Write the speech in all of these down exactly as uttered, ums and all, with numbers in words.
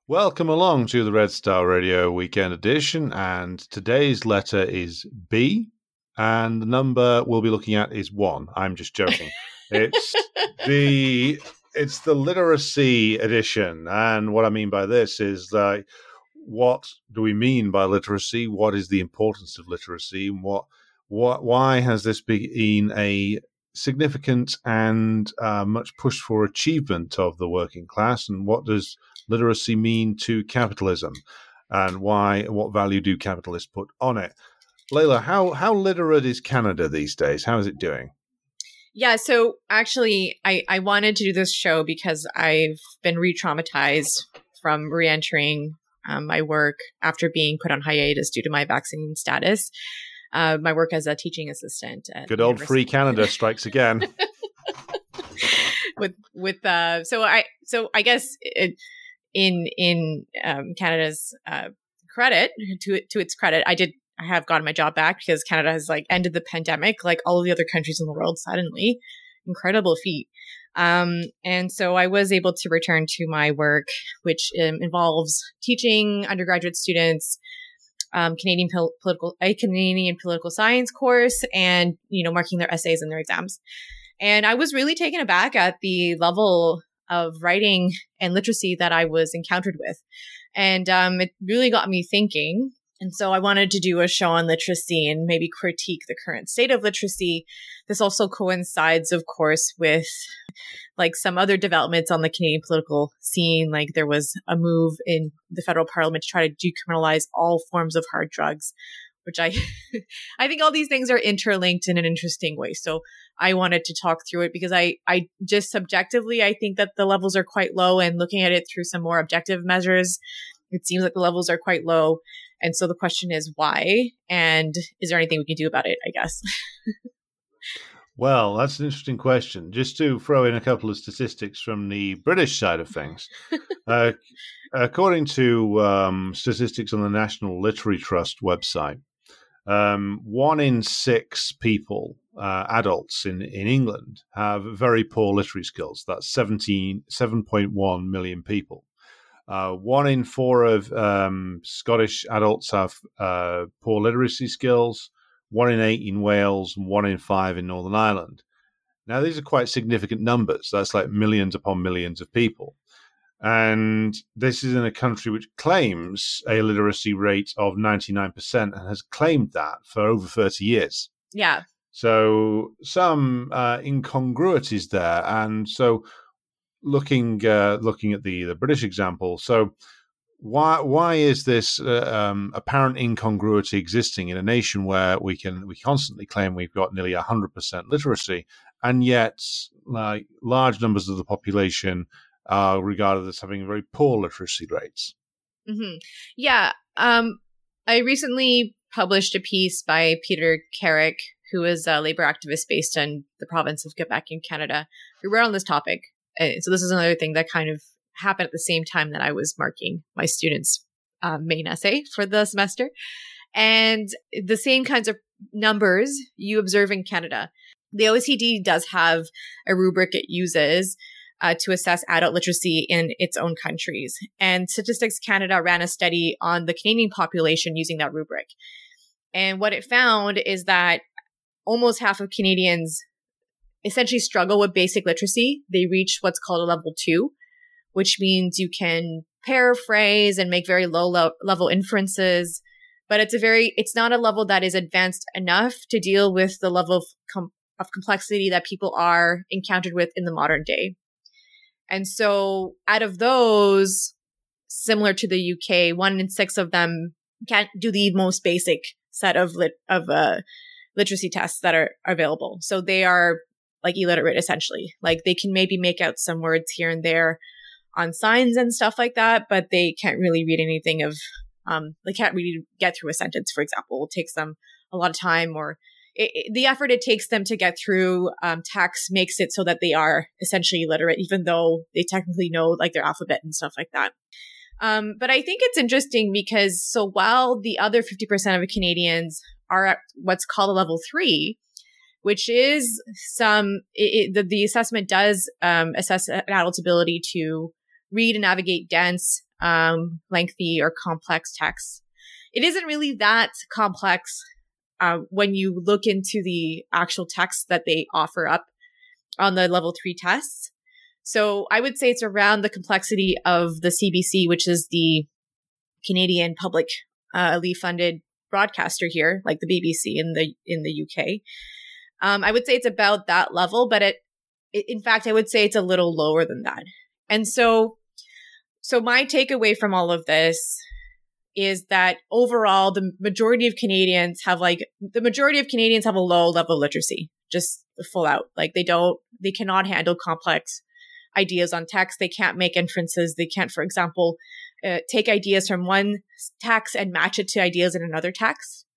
Welcome along to the Red Star Radio Weekend Edition, and today's letter is B, and the number we'll be looking at is one. I'm just joking. It's the it's the literacy edition, and what I mean by this is uh, what do we mean by literacy? What is the importance of literacy? And what what why has this been a significant and uh, much pushed for achievement of the working class, and what does literacy mean to capitalism, and why? What value do capitalists put on it? Layla, how how literate is Canada these days? How is it doing? Yeah, so actually, I, I wanted to do this show because I've been re-traumatized from re-entering um, my work after being put on hiatus due to my vaccine status. Uh, my work as a teaching assistant. At Good old Free Canada strikes again. with with uh, so I so I guess it, in in um, Canada's uh, credit to to its credit, I did I have gotten my job back because Canada has like ended the pandemic like all of the other countries in the world suddenly. Incredible feat. Um, and so I was able to return to my work, which um, involves teaching undergraduate students um, Canadian pol- political a Canadian political science course, and you know marking their essays and their exams. And I was really taken aback at the level of writing and literacy that I was encountered with. And um, it really got me thinking. And so I wanted to do a show on literacy and maybe critique the current state of literacy. This also coincides, of course, with like some other developments on the Canadian political scene. Like there was a move in the federal parliament to try to decriminalize all forms of hard drugs, which I, I think all these things are interlinked in an interesting way. So I wanted to talk through it because I, I just subjectively, I think that the levels are quite low, and looking at it through some more objective measures, it seems like the levels are quite low. And so the question is why, and is there anything we can do about it, I guess? Well, that's an interesting question. Just to throw in a couple of statistics from the British side of things. uh, according to um, statistics on the National Literary Trust website, Um, one in six people, uh, adults in, in England, have very poor literary skills. That's seventeen, seven point one million people. Uh, one in four of um, Scottish adults have uh, poor literacy skills, one in eight in Wales, and one in five in Northern Ireland. Now, these are quite significant numbers. That's like millions upon millions of people. And this is in a country which claims a literacy rate of ninety-nine percent and has claimed that for over thirty years. Yeah. So some uh, incongruities there. And so looking uh, looking at the, the British example, so why why is this uh, um, apparent incongruity existing in a nation where we can we constantly claim we've got nearly one hundred percent literacy, and yet like large numbers of the population are regarded as having very poor literacy rates? Mm-hmm. Yeah. Um, I recently published a piece by Peter Carrick, who is a labor activist based in the province of Quebec in Canada, who wrote on this topic. Uh, so this is another thing that kind of happened at the same time that I was marking my students' uh, main essay for the semester. And the same kinds of numbers you observe in Canada. The O E C D does have a rubric it uses Uh, to assess adult literacy in its own countries. And Statistics Canada ran a study on the Canadian population using that rubric. And what it found is that almost half of Canadians essentially struggle with basic literacy. They reach what's called a level two, which means you can paraphrase and make very low lo- level inferences. But it's a very, it's not a level that is advanced enough to deal with the level of, com- of complexity that people are encountered with in the modern day. And so out of those, similar to the U K, one in six of them can't do the most basic set of lit- of uh, literacy tests that are available. So they are like illiterate, essentially. Like they can maybe make out some words here and there on signs and stuff like that, but they can't really read anything of, um, they can't really get through a sentence, for example. It takes them a lot of time, or It, it, the effort it takes them to get through um, text makes it so that they are essentially illiterate, even though they technically know like their alphabet and stuff like that. Um, but I think it's interesting because so while the other fifty percent of Canadians are at what's called a level three, which is some, it, it, the, the assessment does um, assess an adult's ability to read and navigate dense um, lengthy or complex texts. It isn't really that complex uh, when you look into the actual texts that they offer up on the level three tests. So I would say it's around the complexity of the C B C, which is the Canadian public uh, funded broadcaster here, like the B B C in the in the U K. Um, I would say it's about that level, but it, it, in fact, I would say it's a little lower than that. And so, so my takeaway from all of this is that overall, the majority of Canadians have like the majority of Canadians have a low level of literacy, just full out. Like they don't, they cannot handle complex ideas on text. They can't make inferences. They can't, for example, uh, take ideas from one text and match it to ideas in another text.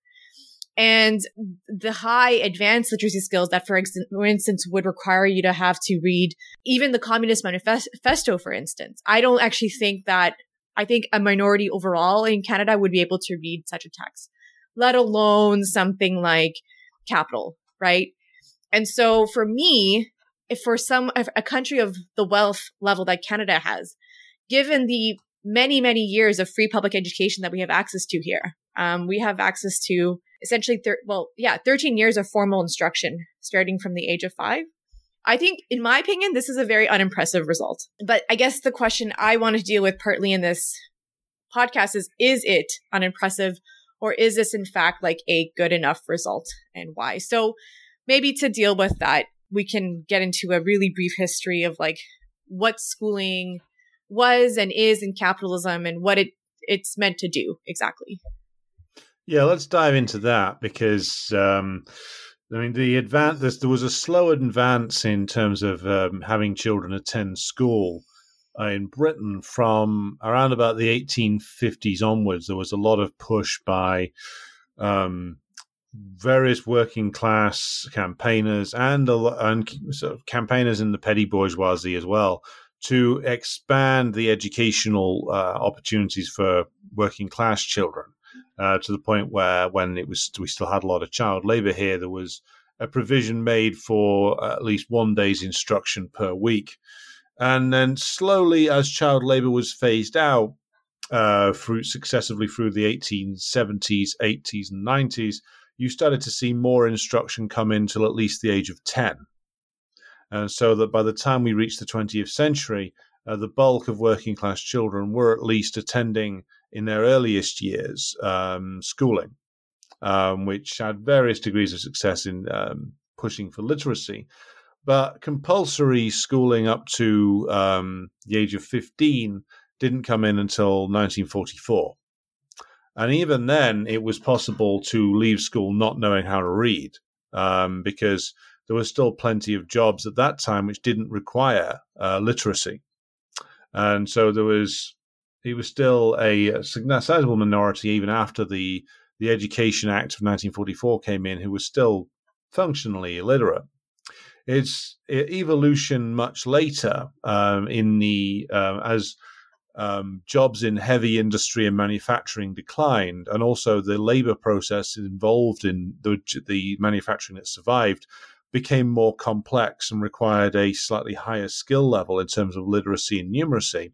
And the high advanced literacy skills that, for, ex- for instance, would require you to have to read even the Communist Manifesto, for instance. I don't actually think that, I think a minority overall in Canada would be able to read such a text, let alone something like Capital, right? And so for me, if for some, if a country of the wealth level that Canada has, given the many, many years of free public education that we have access to here, um, we have access to essentially, thir- well, yeah, thirteen years of formal instruction starting from the age of five. I think, in my opinion, this is a very unimpressive result. But I guess the question I want to deal with partly in this podcast is, is it unimpressive, or is this in fact like a good enough result, and why? So maybe to deal with that, we can get into a really brief history of like what schooling was and is in capitalism and what it it's meant to do exactly. Yeah, let's dive into that because um, I mean the advance there was a slow advance in terms of um, having children attend school uh, in Britain from around about the eighteen fifties onwards. There was a lot of push by um, various working class campaigners and, a, and sort of campaigners in the petty bourgeoisie as well to expand the educational uh, opportunities for working class children uh, to the point where when it was we still had a lot of child labor here, there was a provision made for at least one day's instruction per week. And then slowly, as child labor was phased out uh, through successively through the eighteen seventies, eighties, and nineties, you started to see more instruction come in till at least the age of ten. And so that by the time we reached the twentieth century, uh, the bulk of working class children were at least attending in their earliest years um, schooling, um, which had various degrees of success in um, pushing for literacy. But compulsory schooling up to um, the age of fifteen didn't come in until nineteen forty-four. And even then, it was possible to leave school not knowing how to read um, because there was still plenty of jobs at that time which didn't require uh, literacy. And so there was, it was still a, a sizable minority even after the, the Education Act of nineteen forty-four came in who was still functionally illiterate. Its evolution much later um, in the, uh, as Um, jobs in heavy industry and manufacturing declined, and also the labor process involved in the, the manufacturing that survived became more complex and required a slightly higher skill level in terms of literacy and numeracy.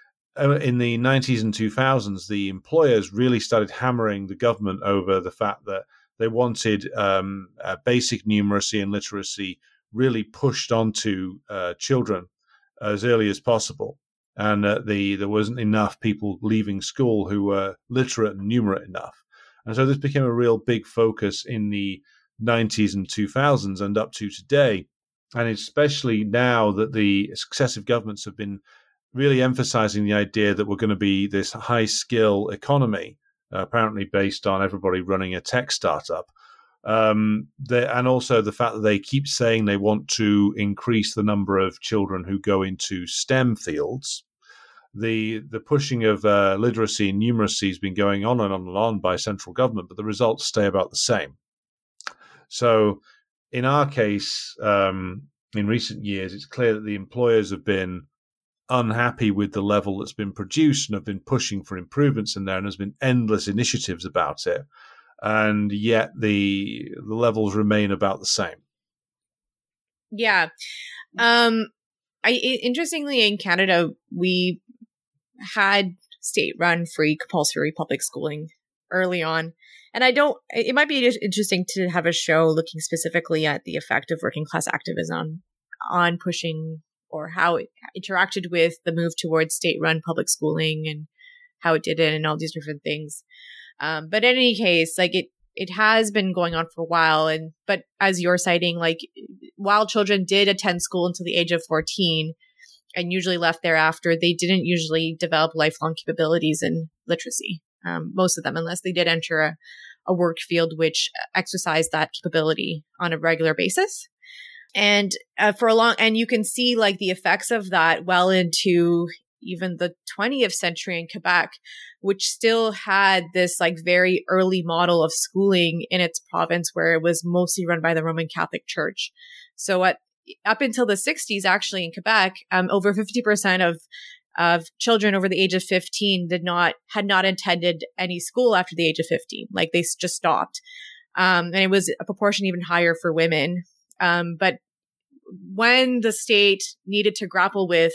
In the nineties and two thousands, the employers really started hammering the government over the fact that they wanted um, uh, basic numeracy and literacy really pushed onto uh, children as early as possible. And uh, the there wasn't enough people leaving school who were literate and numerate enough. And so this became a real big focus in the nineties and two thousands and up to today. And especially now that the successive governments have been really emphasizing the idea that we're going to be this high skill economy, uh, apparently based on everybody running a tech startup. Um, the, and also the fact that they keep saying they want to increase the number of children who go into STEM fields. The the pushing of uh, literacy and numeracy has been going on and on and on by central government, but the results stay about the same. So in our case, um, in recent years, it's clear that the employers have been unhappy with the level that's been produced and have been pushing for improvements in there, and there's been endless initiatives about it. And yet the the levels remain about the same. Yeah. Um, I, interestingly, in Canada, we had state-run, free, compulsory public schooling early on. And I don't, it might be interesting to have a show looking specifically at the effect of working class activism on pushing or how it interacted with the move towards state-run public schooling and how it did it and all these different things. Um, but in any case, like it, it has been going on for a while. And, but as you're citing, like while children did attend school until the age of fourteen and usually left thereafter, they didn't usually develop lifelong capabilities in literacy. Um, most of them, unless they did enter a, a work field which exercised that capability on a regular basis. And uh, for a long, and you can see like the effects of that well into even the twentieth century in Quebec, which still had this like very early model of schooling in its province where it was mostly run by the Roman Catholic Church. So at up until the sixties, actually in Quebec, um, over fifty percent of of children over the age of fifteen did not, had not attended any school after the age of fifteen. Like they just stopped. Um, and it was a proportion even higher for women. Um, but when the state needed to grapple with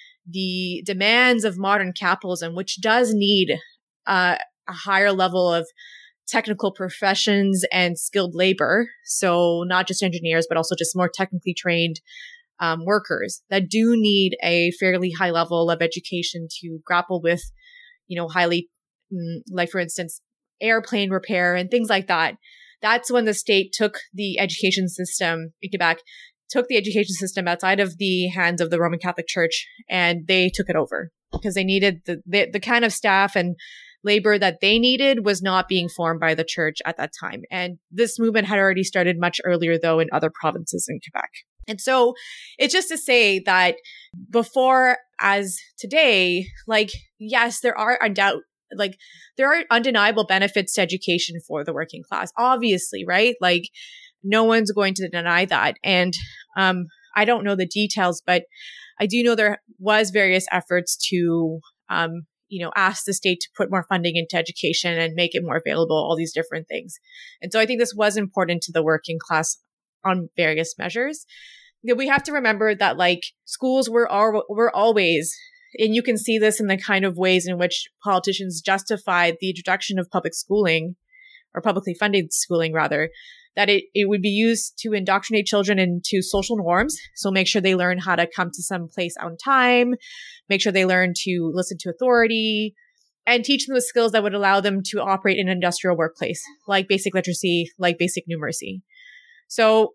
the demands of modern capitalism, which does need uh, a higher level of technical professions and skilled labor, so not just engineers, but also just more technically trained Um, workers that do need a fairly high level of education to grapple with, you know, highly, mm, like for instance, airplane repair and things like that. That's when the state took the education system in Quebec, took the education system outside of the hands of the Roman Catholic Church, and they took it over because they needed the, the, the kind of staff and labor that they needed was not being formed by the church at that time. And this movement had already started much earlier, though, in other provinces in Quebec. And so it's just to say that before as today, like, yes, there are undoubt, like there are undeniable benefits to education for the working class, obviously, right? Like no one's going to deny that. And um, I don't know the details, but I do know there was various efforts to, um, you know, ask the state to put more funding into education and make it more available, all these different things. And so I think this was important to the working class on various measures. We have to remember that like schools were al- were always, and you can see this in the kind of ways in which politicians justified the introduction of public schooling or publicly funded schooling rather, that it, it would be used to indoctrinate children into social norms. So make sure they learn how to come to some place on time, make sure they learn to listen to authority, and teach them the skills that would allow them to operate in an industrial workplace, like basic literacy, like basic numeracy. So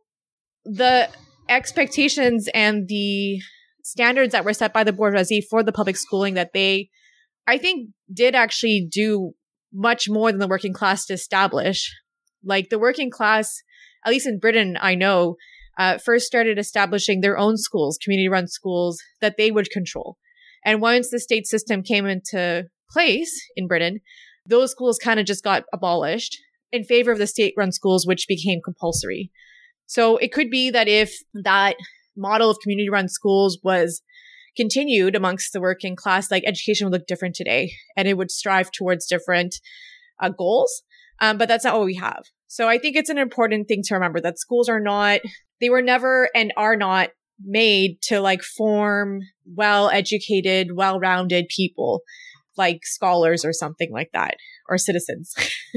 the expectations and the standards that were set by the bourgeoisie for the public schooling that they, I think, did actually do much more than the working class to establish. Like the working class, at least in Britain, I know, uh, first started establishing their own schools, community-run schools that they would control. And once the state system came into place in Britain, those schools kind of just got abolished in favor of the state-run schools, which became compulsory. So it could be that if that model of community-run schools was continued amongst the working class, like education would look different today, and it would strive towards different uh, goals. Um, but that's not what we have. So I think it's an important thing to remember that schools are not, they were never and are not made to like form well-educated, well-rounded people, like scholars or something like that, or citizens.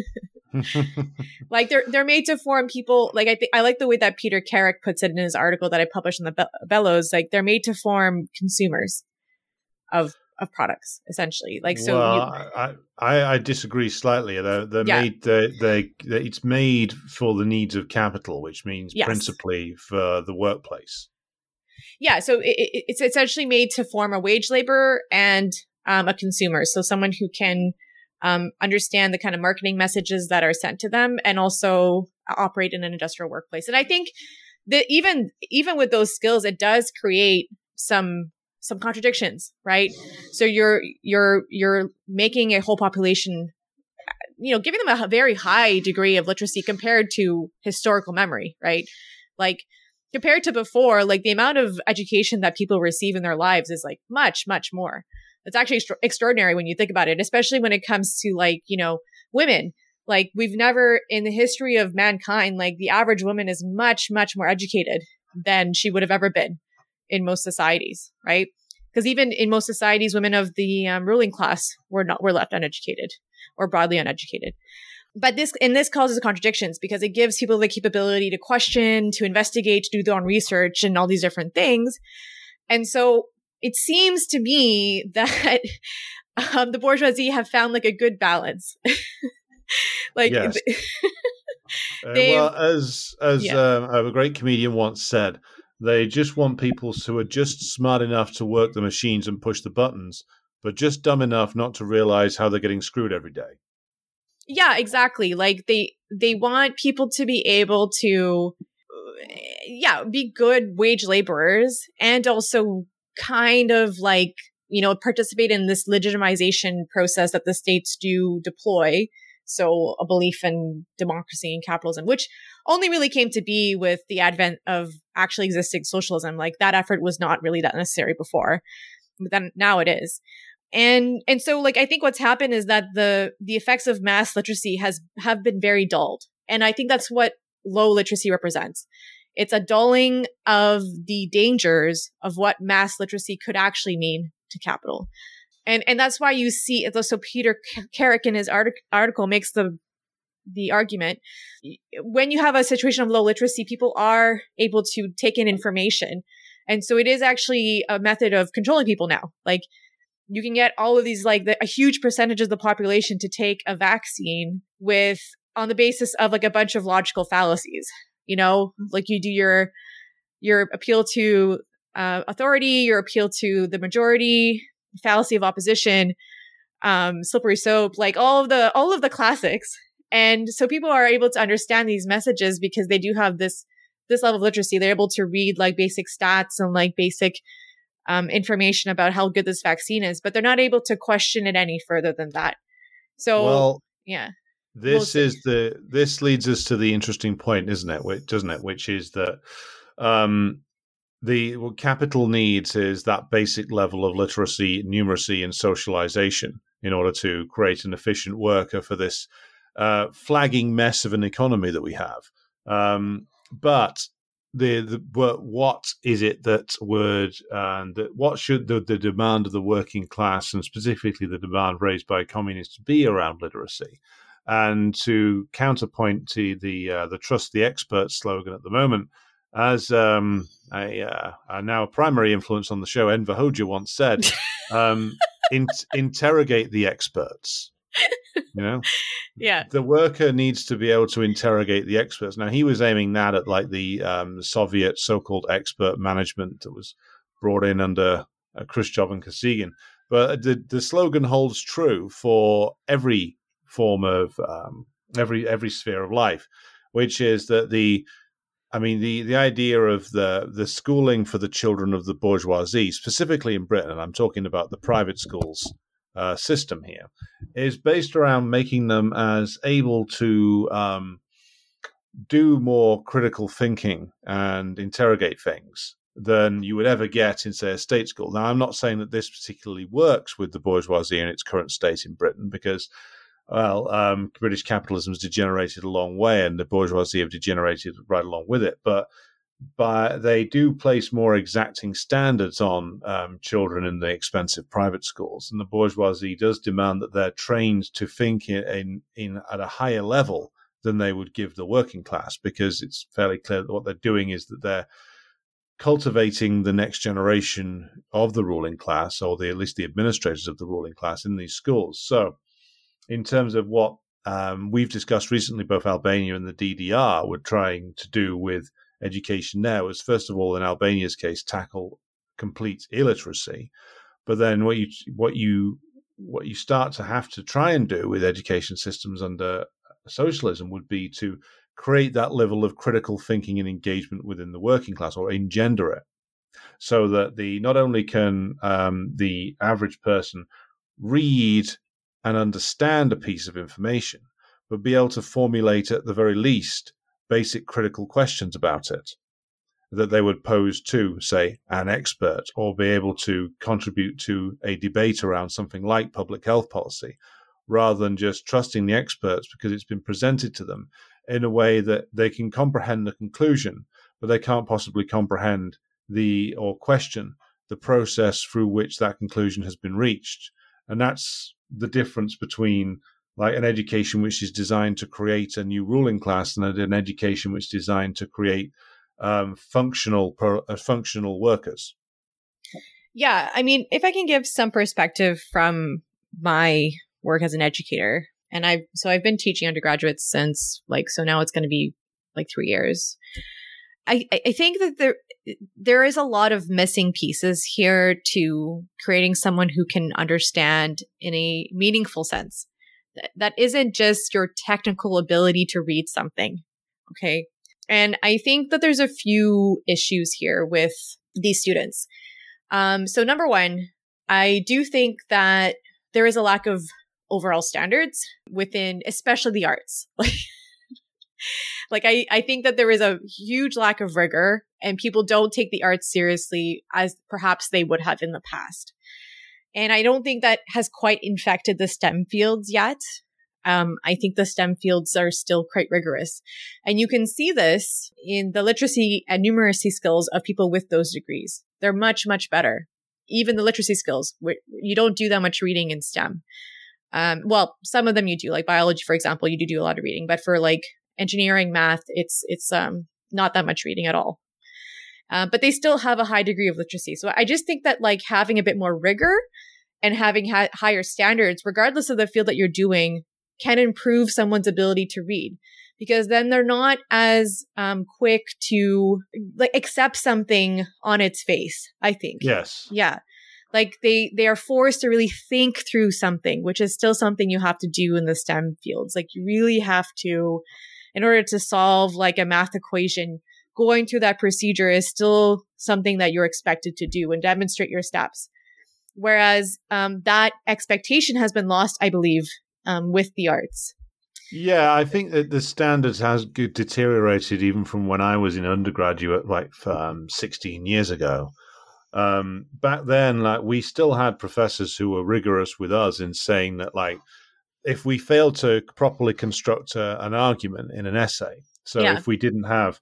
Like they're they're made to form people. Like I think I like the way that Peter Carrick puts it in his article that I published in the Be- Bellows. Like they're made to form consumers of of products, essentially. Like so. Well, You, I, I I disagree slightly. They're, they're yeah. made. They they it's made for the needs of capital, which means Yes. principally for the workplace. Yeah. So it, it, it's essentially made to form a wage laborer and um, a consumer. So someone who can Um, understand the kind of marketing messages that are sent to them and also operate in an industrial workplace. And I think that even, even with those skills, it does create some, some contradictions, right? So you're, you're, you're making a whole population, you know, giving them a very high degree of literacy compared to historical memory, right? Like compared to before, like the amount of education that people receive in their lives is like much, much more. It's actually extra- extraordinary when you think about it, especially when it comes to like, you know, women. Like we've never in the history of mankind, like the average woman is much, much more educated than she would have ever been in most societies, right? Because even in most societies, women of the um, ruling class were not were left uneducated or broadly uneducated. But this and this causes contradictions because it gives people the capability to question, to investigate, to do their own research, and all these different things. And so it seems to me that um, the bourgeoisie have found like a good balance. like, yes. uh, well, as as yeah. um, a great comedian once said, they just want people who are just smart enough to work the machines and push the buttons, but just dumb enough not to realize how they're getting screwed every day. Yeah, exactly. Like they they want people to be able to, yeah, be good wage laborers and also kind of like, you know, participate in this legitimization process that the states do deploy. So a belief in democracy and capitalism, which only really came to be with the advent of actually existing socialism. Like that effort was not really that necessary before, but then now it is. And and so like I think what's happened is that the the effects of mass literacy has have been very dulled. And I think that's what low literacy represents. It's a dulling of the dangers of what mass literacy could actually mean to capital. And and that's why you see, so Peter Carrick in his artic- article makes the the argument, when you have a situation of low literacy, people are able to take in information. And so it is actually a method of controlling people now. Like you can get all of these, like the, a huge percentage of the population to take a vaccine with on the basis of like a bunch of logical fallacies, you know, like you do your, your appeal to uh, authority, your appeal to the majority, fallacy of opposition, um, slippery soap, like all of the, all of the classics. And so people are able to understand these messages because they do have this, this level of literacy. They're able to read like basic stats and like basic Um, information about how good this vaccine is, but they're not able to question it any further than that. So, well, yeah, this we'll is the this leads us to the interesting point, isn't it? Which, doesn't it? Which is that um, the what capital needs is that basic level of literacy, numeracy, and socialization in order to create an efficient worker for this uh, flagging mess of an economy that we have. Um, but The, the what is it that would and uh, what should the, the demand of the working class and specifically the demand raised by communists be around literacy? And to counterpoint to the uh, the trust the experts slogan at the moment, as um, a, uh, a now primary influence on the show, Enver Hoxha once said, um, in, interrogate the experts. You know, yeah, the worker needs to be able to interrogate the experts. Now, he was aiming that at like the um, Soviet so-called expert management that was brought in under uh, Khrushchev and Kosygin. But the the slogan holds true for every form of um, every every sphere of life, which is that the I mean, the, the idea of the, the schooling for the children of the bourgeoisie, specifically in Britain, and I'm talking about the private schools uh, system here, is based around making them as able to um, do more critical thinking and interrogate things than you would ever get in, say, a state school. Now, I'm not saying that this particularly works with the bourgeoisie in its current state in Britain, because Well, um, British capitalism has degenerated a long way, and the bourgeoisie have degenerated right along with it. But, but they do place more exacting standards on um, children in the expensive private schools, and the bourgeoisie does demand that they're trained to think in, in, in at a higher level than they would give the working class, because it's fairly clear that what they're doing is that they're cultivating the next generation of the ruling class, or the, at least the administrators of the ruling class in these schools. So, in terms of what um, we've discussed recently, both Albania and the D D R were trying to do with education there was, first of all, in Albania's case, tackle complete illiteracy. But then what you what you what you start to have to try and do with education systems under socialism would be to create that level of critical thinking and engagement within the working class, or engender it, so that the not only can um, the average person read and understand a piece of information, but be able to formulate at the very least basic critical questions about it that they would pose to, say, an expert, or be able to contribute to a debate around something like public health policy, rather than just trusting the experts because it's been presented to them in a way that they can comprehend the conclusion, but they can't possibly comprehend the or question the process through which that conclusion has been reached. And that's the difference between like an education which is designed to create a new ruling class and an education which is designed to create um, functional pro, uh, functional workers. Yeah, I mean, if I can give some perspective from my work as an educator, and I've so I've been teaching undergraduates since like so now it's going to be like three years. I I think that there there is a lot of missing pieces here to creating someone who can understand in a meaningful sense. That, that isn't just your technical ability to read something, okay? And I think that there's a few issues here with these students. Um, so number one, I do think that there is a lack of overall standards within, especially the arts. Like, like I, I think that there is a huge lack of rigor and people don't take the arts seriously as perhaps they would have in the past. And I don't think that has quite infected the STEM fields yet. Um, I think the STEM fields are still quite rigorous. And you can see this in the literacy and numeracy skills of people with those degrees. They're much, much better. Even the literacy skills, you don't do that much reading in STEM. Um, well, some of them you do, like biology, for example, you do do a lot of reading, but for like engineering, math, it's, it's, um, not that much reading at all. Uh, but they still have a high degree of literacy. So I just think that like having a bit more rigor and having ha- higher standards, regardless of the field that you're doing, can improve someone's ability to read, because then they're not as um, quick to like accept something on its face, I think. Yes. Yeah. Like they, they are forced to really think through something, which is still something you have to do in the STEM fields. Like you really have to, in order to solve like a math equation, going through that procedure is still something that you're expected to do and demonstrate your steps. Whereas um, that expectation has been lost, I believe, um, with the arts. Yeah, I think that the standards has deteriorated even from when I was in undergraduate, like um, sixteen years ago. Um, back then, like we still had professors who were rigorous with us in saying that, like, if we failed to properly construct a, an argument in an essay, so Yeah. if we didn't have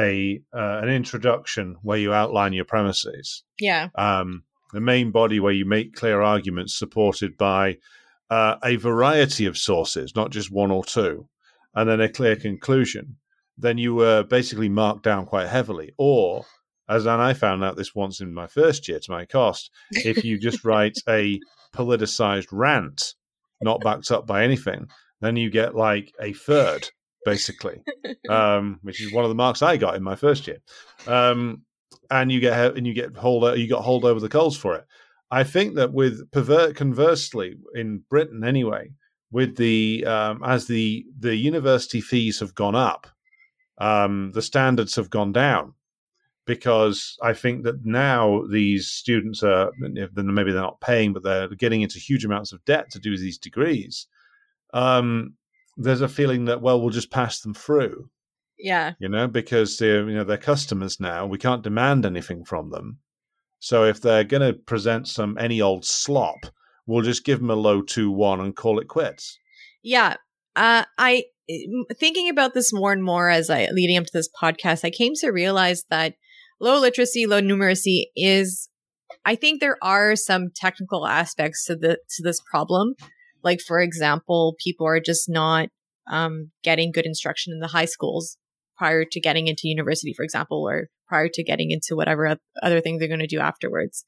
a uh, an introduction where you outline your premises, Yeah. um, the main body where you make clear arguments supported by uh, a variety of sources, not just one or two, and then a clear conclusion, then you were basically marked down quite heavily. Or, as and I found out this once in my first year to my cost, if you just write a politicized rant, not backed up by anything, then you get like a third, basically, um, which is one of the marks I got in my first year. Um, and you get and you get hold you got hold over the coals for it. I think that with pervert conversely in Britain anyway, with the um, as the the university fees have gone up, um, the standards have gone down, because I think that now these students are, maybe they're not paying, but they're getting into huge amounts of debt to do these degrees. Um, there's a feeling that, well, we'll just pass them through. Yeah. You know, because they're, you know, they're customers now. We can't demand anything from them. So if they're going to present some any old slop, we'll just give them a low two one and call it quits. Yeah. Uh, I thinking about this more and more as I leading up to this podcast, I came to realize that low literacy, low numeracy is, I think there are some technical aspects to the to this problem. Like, for example, people are just not um, getting good instruction in the high schools prior to getting into university, for example, or prior to getting into whatever other things they're going to do afterwards.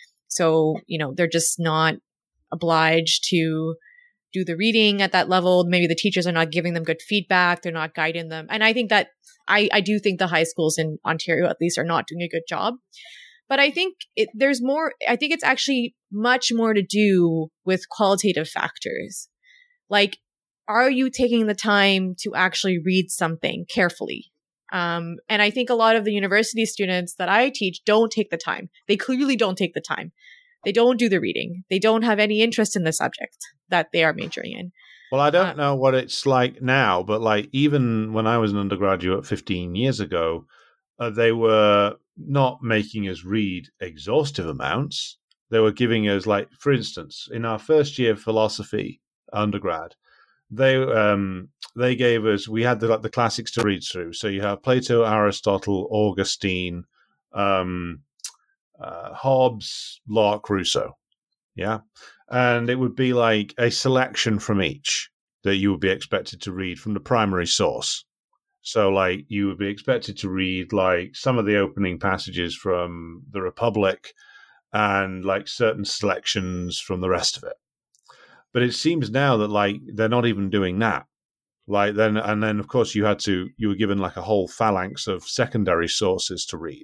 So, you know, they're just not obliged to do the reading at that level. Maybe the teachers are not giving them good feedback. They're not guiding them. And I think that, I, I do think the high schools in Ontario, at least, are not doing a good job. But I think it, there's more, I think it's actually much more to do with qualitative factors. Like, are you taking the time to actually read something carefully? Um, and I think a lot of the university students that I teach don't take the time. They clearly don't take the time. They don't do the reading. They don't have any interest in the subject that they are majoring in. Well, I don't um, know what it's like now, but like even when I was an undergraduate fifteen years ago, uh, they were not making us read exhaustive amounts. They were giving us, like, for instance, in our first year of philosophy undergrad, they um, they gave us, we had the, like, the classics to read through. So you have Plato, Aristotle, Augustine, um, uh, Hobbes, Locke, Rousseau. Yeah. And it would be like a selection from each that you would be expected to read from the primary source. So, like, you would be expected to read, like, some of the opening passages from the Republic and, like, certain selections from the rest of it. But it seems now that, like, they're not even doing that. Like, then, and then, of course, you had to, you were given, like, a whole phalanx of secondary sources to read.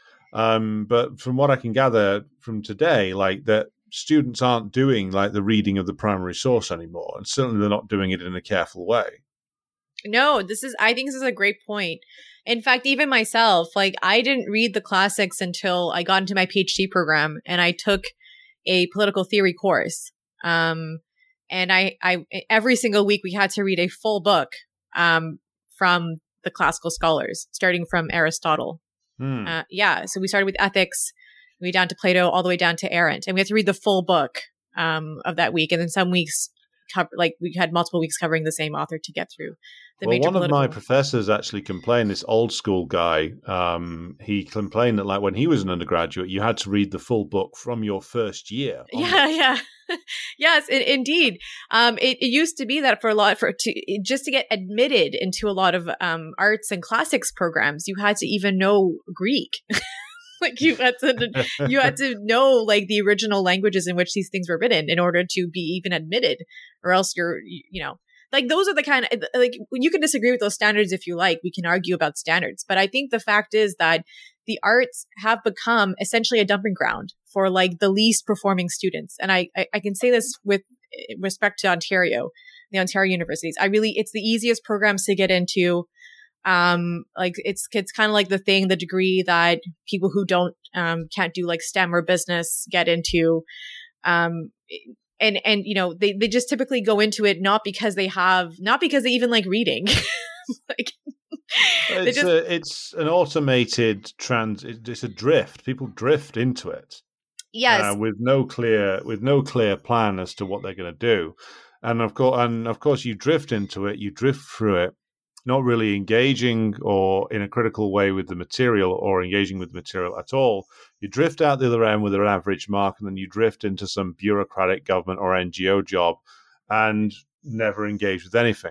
Um, but from what I can gather from today, like, that students aren't doing, like, the reading of the primary source anymore. And certainly they're not doing it in a careful way. No, this is, I think this is a great point. In fact, even myself, like I didn't read the classics until I got into my PhD program and I took a political theory course. Um, and I, I, every single week we had to read a full book, um, from the classical scholars, starting from Aristotle. Hmm. Uh, yeah. So we started with ethics, we down to Plato, all the way down to Arendt. And we had to read the full book, um, of that week. And then some weeks, cover, like we had multiple weeks covering the same author to get through. The well, one political- of my professors actually complained, this old school guy, um, he complained that, like, when he was an undergraduate, you had to read the full book from your first year. Onwards. Yeah, yeah. Yes, it, indeed. Um, it, it used to be that for a lot, for to just to get admitted into a lot of um, arts and classics programs, you had to even know Greek. Like you had to, you had to know like the original languages in which these things were written in order to be even admitted, or else you're, you know, like those are the kind of, like, you can disagree with those standards if you like, we can argue about standards. But I think the fact is that the arts have become essentially a dumping ground for like the least performing students. And I, I, I can say this with respect to Ontario, the Ontario universities. I really, it's the easiest programs to get into. Um, like it's, it's kind of like the thing, the degree that people who don't, um, can't do like STEM or business get into. Um, and, and, you know, they, they just typically go into it, not because they have, not because they even like reading. Like, it's just, a, it's an automated trans, it's a drift. People drift into it. Yes. Uh, with no clear, with no clear plan as to what they're going to do. And of course, and of course you drift into it, you drift through it, not really engaging or in a critical way with the material or engaging with the material at all. You drift out the other end with an average mark, and then you drift into some bureaucratic government or N G O job and never engage with anything.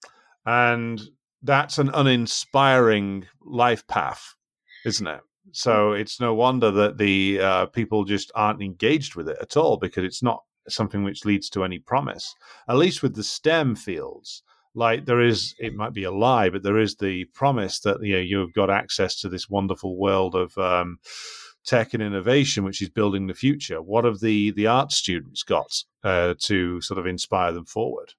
And that's an uninspiring life path, isn't it? So it's no wonder that the uh, people just aren't engaged with it at all, because it's not something which leads to any promise. At least with the STEM fields, like there is, it might be a lie, but there is the promise that, you know, you've got access to this wonderful world of um, tech and innovation, which is building the future. What have the the art students got uh, to sort of inspire them forward?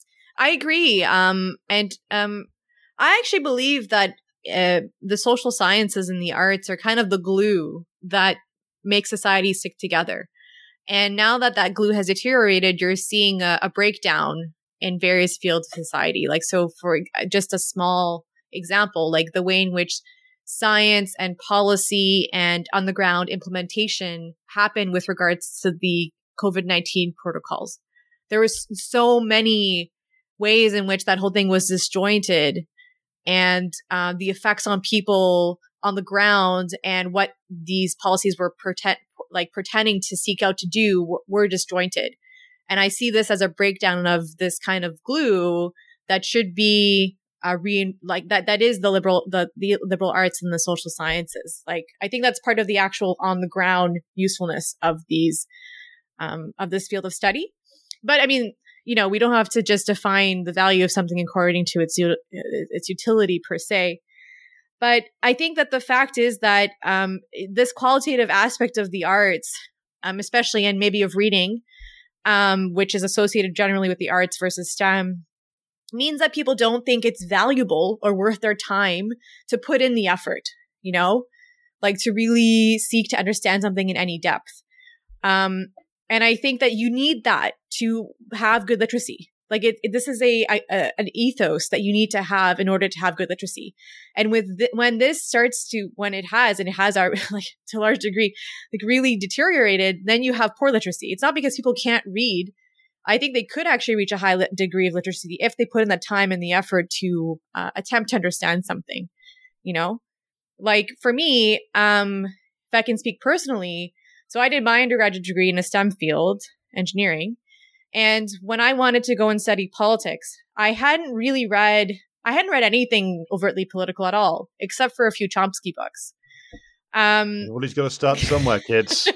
I agree, um, and um, I actually believe that uh, the social sciences and the arts are kind of the glue that makes society stick together. And now that that glue has deteriorated, you're seeing a, a breakdown in various fields of society. Like, so for just a small example, like the way in which science and policy and on the ground implementation happen with regards to the COVID nineteen protocols. There was so many ways in which that whole thing was disjointed, and uh, the effects on people on the ground and what these policies were pretend, like pretending to seek out to do were, were disjointed. And I see this as a breakdown of this kind of glue that should be uh, re like that. That is the liberal, the the liberal arts and the social sciences. Like, I think that's part of the actual on the ground usefulness of these um, of this field of study. But I mean, you know, we don't have to just define the value of something according to its its utility per se. But I think that the fact is that um, this qualitative aspect of the arts, um, especially and maybe of reading, um, which is associated generally with the arts versus STEM, means that people don't think it's valuable or worth their time to put in the effort, you know, like to really seek to understand something in any depth. Um, and I think that you need that to have good literacy. Like it, it this is a, a an ethos that you need to have in order to have good literacy. And with th- when this starts to, when it has, and it has our, like to a large degree, like really deteriorated, then you have poor literacy. It's not because people can't read. I think they could actually reach a high li- degree of literacy if they put in the time and the effort to uh, attempt to understand something, you know? Like for me, um, if I can speak personally, so I did my undergraduate degree in a STEM field, engineering. And when I wanted to go and study politics, I hadn't really read, I hadn't read anything overtly political at all, except for a few Chomsky books. Um, well, he's got to start somewhere, kids.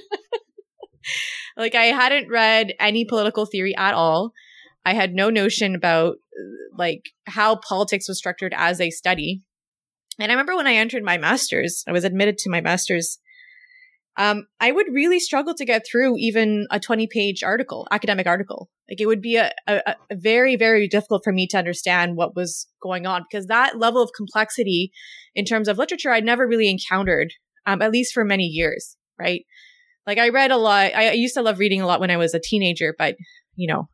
Like, I hadn't read any political theory at all. I had no notion about like how politics was structured as a study. And I remember when I entered my master's, I was admitted to my master's. Um, I would really struggle to get through even a twenty page article, academic article. Like, it would be a, a, a very, very difficult for me to understand what was going on, because that level of complexity in terms of literature, I'd never really encountered, um, at least for many years, right? Like, I read a lot. I used to love reading a lot when I was a teenager, but, you know,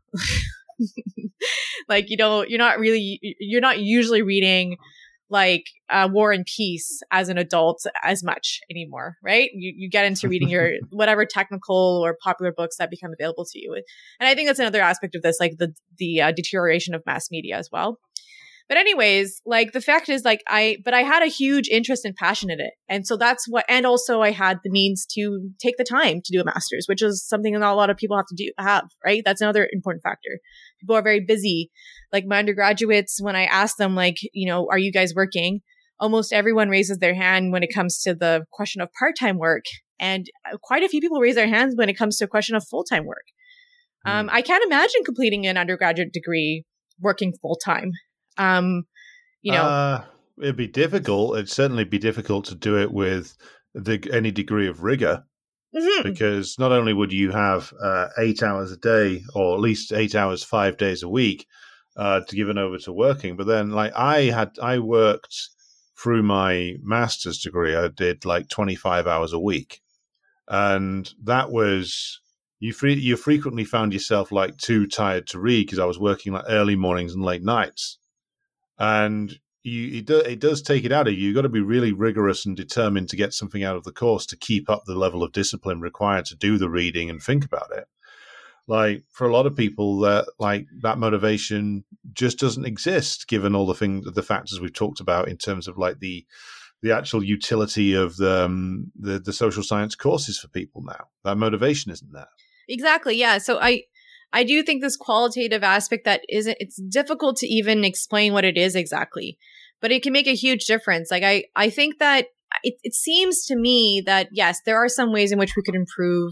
like, you know, you're not really, you're not usually reading like uh, War and Peace as an adult as much anymore, right? You you get into reading your whatever technical or popular books that become available to you. And I think that's another aspect of this, like the the uh, deterioration of mass media as well. But anyways, like, the fact is, like, I, but I had a huge interest and passion in it. And so that's what, and also I had the means to take the time to do a master's, which is something that not a lot of people have to do, have, right? That's another important factor. People are very busy. Like, my undergraduates, when I ask them, like, you know, are you guys working? Almost everyone raises their hand when it comes to the question of part-time work. And quite a few people raise their hands when it comes to a question of full-time work. Mm. Um, I can't imagine completing an undergraduate degree working full-time. Um, you know, uh, it'd be difficult. It'd certainly be difficult to do it with the, any degree of rigor, mm-hmm. because not only would you have uh, eight hours a day, or at least eight hours, five days a week, uh, to given over to working, but then, like, I had, I worked through my master's degree. I did like twenty-five hours a week, and that was. You free, you frequently found yourself like too tired to read because I was working like early mornings and late nights. And you, it, do, it does take it out of you. You've got to be really rigorous and determined to get something out of the course to keep up the level of discipline required to do the reading and think about it. Like, for a lot of people, that like that motivation just doesn't exist, given all the things, the factors we've talked about in terms of like the the actual utility of the, um, the the social science courses for people now. That motivation isn't there. Exactly. Yeah. So I. I do think this qualitative aspect that isn't, it's difficult to even explain what it is exactly, but it can make a huge difference. Like, I, I think that it, it seems to me that, yes, there are some ways in which we could improve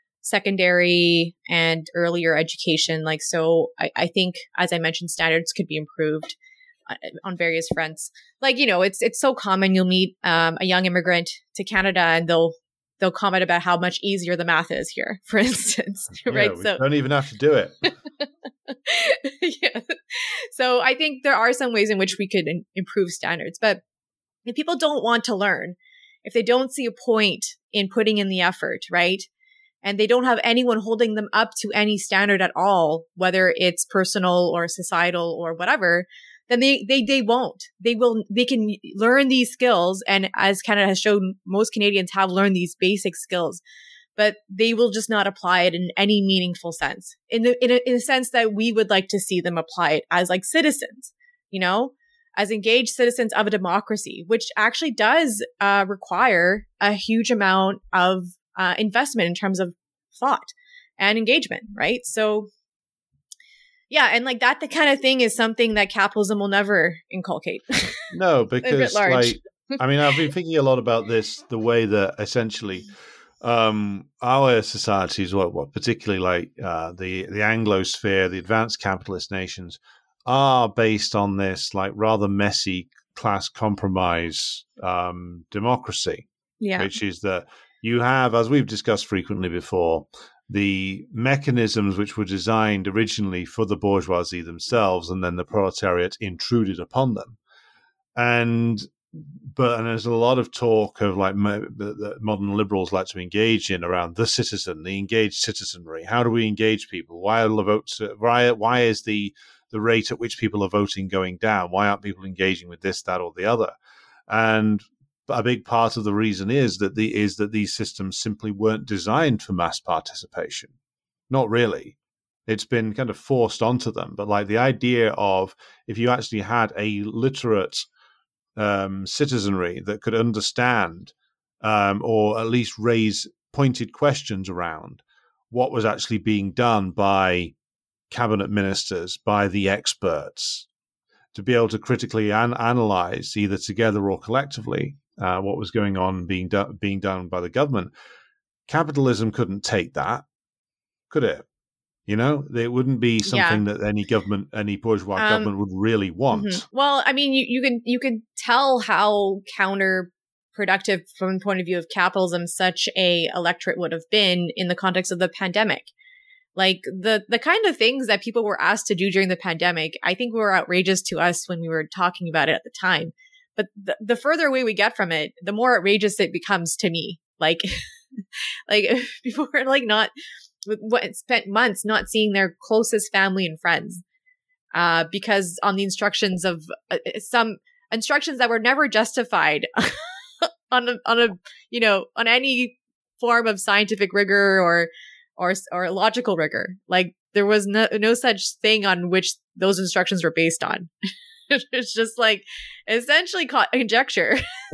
secondary and earlier education. Like, so I, I think, as I mentioned, standards could be improved on various fronts. Like, you know, it's, it's so common. You'll meet um, a young immigrant to Canada and they'll, they'll comment about how much easier the math is here, for instance, right? Yeah, we so don't even have to do it. Yeah. So I think there are some ways in which we could in- improve standards, but if people don't want to learn, if they don't see a point in putting in the effort, right? And they don't have anyone holding them up to any standard at all, whether it's personal or societal or whatever, then they, they, they won't. They will, they can learn these skills. And as Canada has shown, most Canadians have learned these basic skills, but they will just not apply it in any meaningful sense. In the, in a, in a sense that we would like to see them apply it as like citizens, you know, as engaged citizens of a democracy, which actually does uh, require a huge amount of uh, investment in terms of thought and engagement, right? So, yeah, and like that, the kind of thing is something that capitalism will never inculcate. No, because like, I mean, I've been thinking a lot about this, the way that essentially um, our societies, what, what particularly like uh, the the Anglosphere, the advanced capitalist nations, are based on this like rather messy class compromise um, democracy, yeah. which is that you have, as we've discussed frequently before, the mechanisms which were designed originally for the bourgeoisie themselves, and then the proletariat intruded upon them. And but and there's a lot of talk of like mo- that modern liberals like to engage in around the citizen, the engaged citizenry. How do we engage people? Why are the votes? Why why is the the rate at which people are voting going down? Why aren't people engaging with this, that, or the other? And a big part of the reason is that the is that these systems simply weren't designed for mass participation. Not really. It's been kind of forced onto them. But like the idea of if you actually had a literate um, citizenry that could understand um, or at least raise pointed questions around what was actually being done by cabinet ministers, by the experts, to be able to critically an- analyze, either together or collectively, uh, what was going on being, do- being done by the government. Capitalism couldn't take that, could it? You know, it wouldn't be something Yeah. that any government, any bourgeois Um, government would really want. mhm. Well, I mean, you, you can you can tell how counterproductive from the point of view of capitalism such a electorate would have been in the context of the pandemic. Like the the kind of things that people were asked to do during the pandemic, I think were outrageous to us when we were talking about it at the time. But the, the further away we get from it, the more outrageous it becomes to me. Like, like people were like not what spent months not seeing their closest family and friends, uh, because on the instructions of uh, some instructions that were never justified on a, on a you know on any form of scientific rigor or. Or, or logical rigor. Like there was no, no such thing on which those instructions were based on. It's just like essentially conjecture.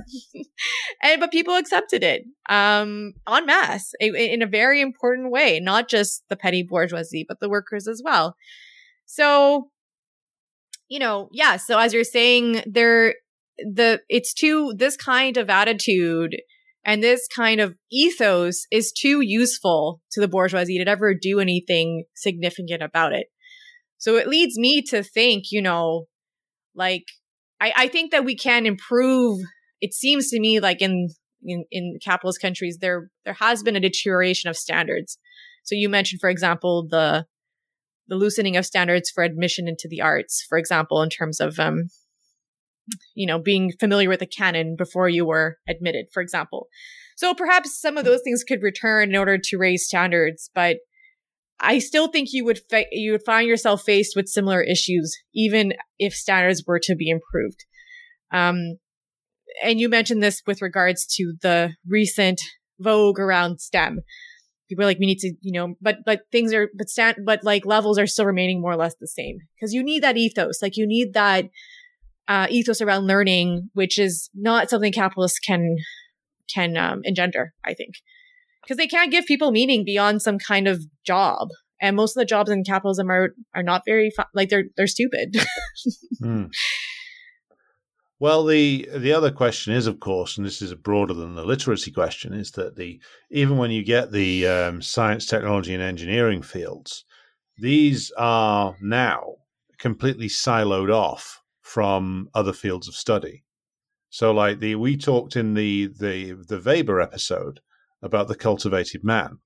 And but people accepted it um, en masse in, in a very important way, not just the petty bourgeoisie, but the workers as well. So, you know, yeah. So as you're saying, there, the it's too this kind of attitude. And this kind of ethos is too useful to the bourgeoisie to ever do anything significant about it. So it leads me to think, you know, like, I, I think that we can improve. It seems to me like in, in, in capitalist countries, there, there has been a deterioration of standards. So you mentioned, for example, the, the loosening of standards for admission into the arts, for example, in terms of, um, you know, being familiar with the canon before you were admitted, for example. So perhaps some of those things could return in order to raise standards, but I still think you would fa- you would find yourself faced with similar issues, even if standards were to be improved. Um, and you mentioned this with regards to the recent vogue around STEM. People are like, we need to, you know, but but things are, but stand, but like levels are still remaining more or less the same because you need that ethos, like you need that. Uh, ethos around learning, which is not something capitalists can can um, engender, I think, because they can't give people meaning beyond some kind of job, and most of the jobs in capitalism are are not very fu- like they're they're stupid. mm. Well, the the other question is, of course, and this is broader than the literacy question, is that the even when you get the um, science, technology, and engineering fields, these are now completely siloed off from other fields of study. So like the we talked in the the the Weber episode about the cultivated man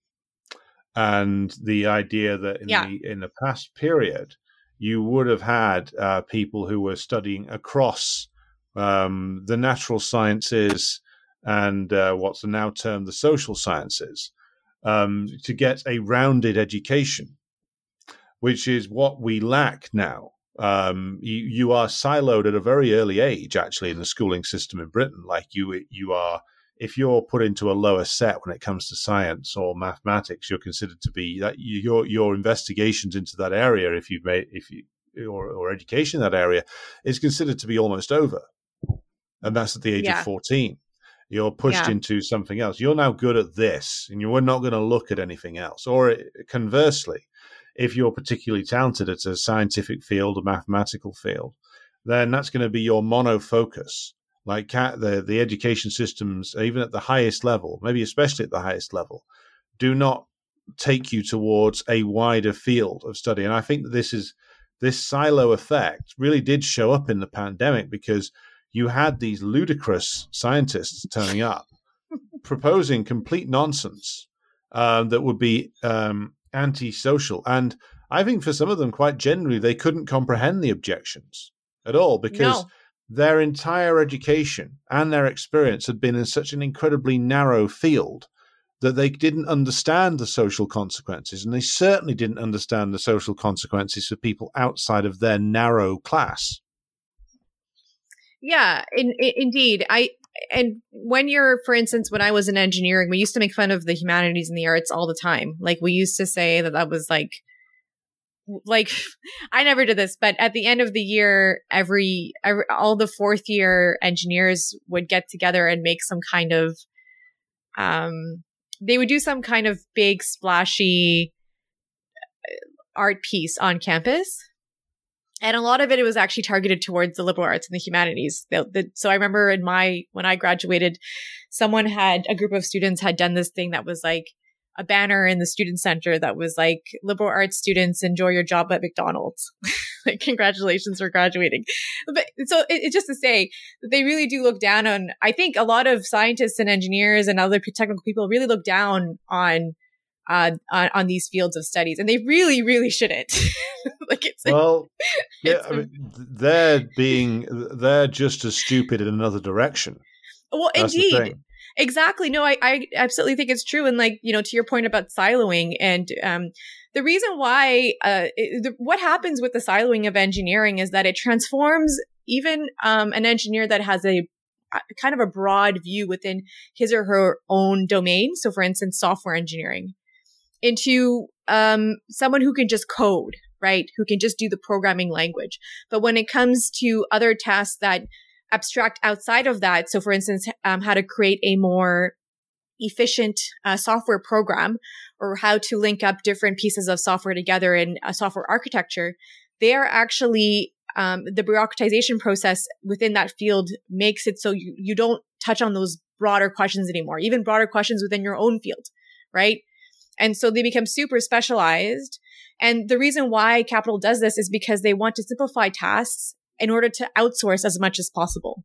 and the idea that in Yeah. the in the past period you would have had uh, people who were studying across um, the natural sciences and uh, what's now termed the social sciences um, to get a rounded education, which is what we lack now. Um, you, you are siloed at a very early age, actually, in the schooling system in Britain. Like you, you are, if you're put into a lower set when it comes to science or mathematics, you're considered to be that your your investigations into that area, if you've made, if you or, or education in that area, is considered to be almost over, and that's at the age Yeah. of fourteen. You're pushed Yeah. into something else. You're now good at this, and you're not going to look at anything else. Or conversely, if you're particularly talented at a scientific field, a mathematical field, then that's going to be your monofocus. Like the, the education systems, even at the highest level, maybe especially at the highest level, do not take you towards a wider field of study. And I think that this is this silo effect really did show up in the pandemic because you had these ludicrous scientists turning up, proposing complete nonsense um, that would be um, anti-social. And I think for some of them, quite generally, they couldn't comprehend the objections at all because No. their entire education and their experience had been in such an incredibly narrow field that they didn't understand the social consequences. And they certainly didn't understand the social consequences for people outside of their narrow class. Yeah, in, in, indeed. I and when you're, for instance, when I was in engineering, we used to make fun of the humanities and the arts all the time. Like we used to say that that was like, like I never did this, but at the end of the year, every, every all the fourth year engineers would get together and make some kind of um, they would do some kind of big splashy art piece on campus. And a lot of it, it was actually targeted towards the liberal arts and the humanities. The, the, so I remember in my, when I graduated, someone had, a group of students had done this thing that was like a banner in the student center that was like, liberal arts students, enjoy your job at McDonald's. Like, congratulations for graduating. But so it, it's just to say that they really do look down on, I think a lot of scientists and engineers and other technical people really look down on Uh, on, on these fields of studies, and they really, really shouldn't. Like it's well, yeah, it's, I mean, they're being they're just as stupid in another direction. Well, That's indeed, exactly. No, I, I absolutely think it's true. And like you know, to your point about siloing, and um, the reason why uh, it, the, what happens with the siloing of engineering is that it transforms even um, an engineer that has a kind of a broad view within his or her own domain. So, for instance, software engineering, into um, someone who can just code, right? Who can just do the programming language. But when it comes to other tasks that abstract outside of that, so for instance, um, how to create a more efficient uh, software program, or how to link up different pieces of software together in a software architecture, they are actually, um, the bureaucratization process within that field makes it so you, you don't touch on those broader questions anymore, even broader questions within your own field, right? And so they become super specialized. And the reason why Capital does this is because they want to simplify tasks in order to outsource as much as possible.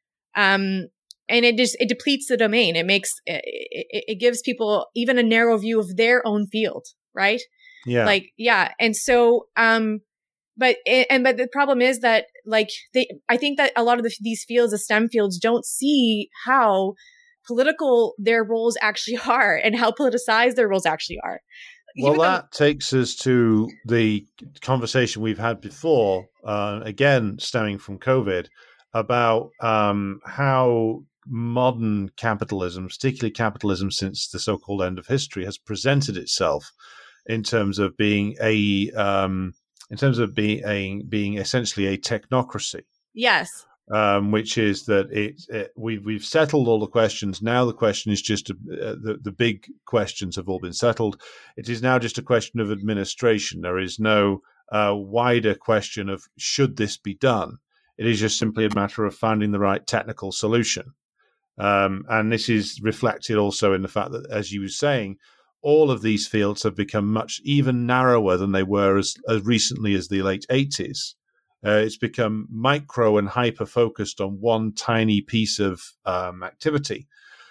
Um, and it just, it depletes the domain. It makes, it, it, it gives people even a narrow view of their own field, right? Yeah. Like, yeah. And so, um, but, and, but the problem is that like they, I think that a lot of the, these fields, the STEM fields, don't see how political their roles actually are and how politicized their roles actually are. Well, Even that though- takes us to the conversation we've had before, uh, again, stemming from COVID, about um, how modern capitalism, particularly capitalism since the so-called end of history, has presented itself in terms of being a, um, in terms of being a, being essentially a technocracy. Yes. Um, which is that it, it we've we've settled all the questions. Now the question is just uh, the the big questions have all been settled. It is now just a question of administration. There is no uh, wider question of should this be done. It is just simply a matter of finding the right technical solution. Um, and this is reflected also in the fact that, as you were saying, all of these fields have become much even narrower than they were as, as recently as the late eighties. Uh, it's become micro and hyper focused on one tiny piece of um, activity.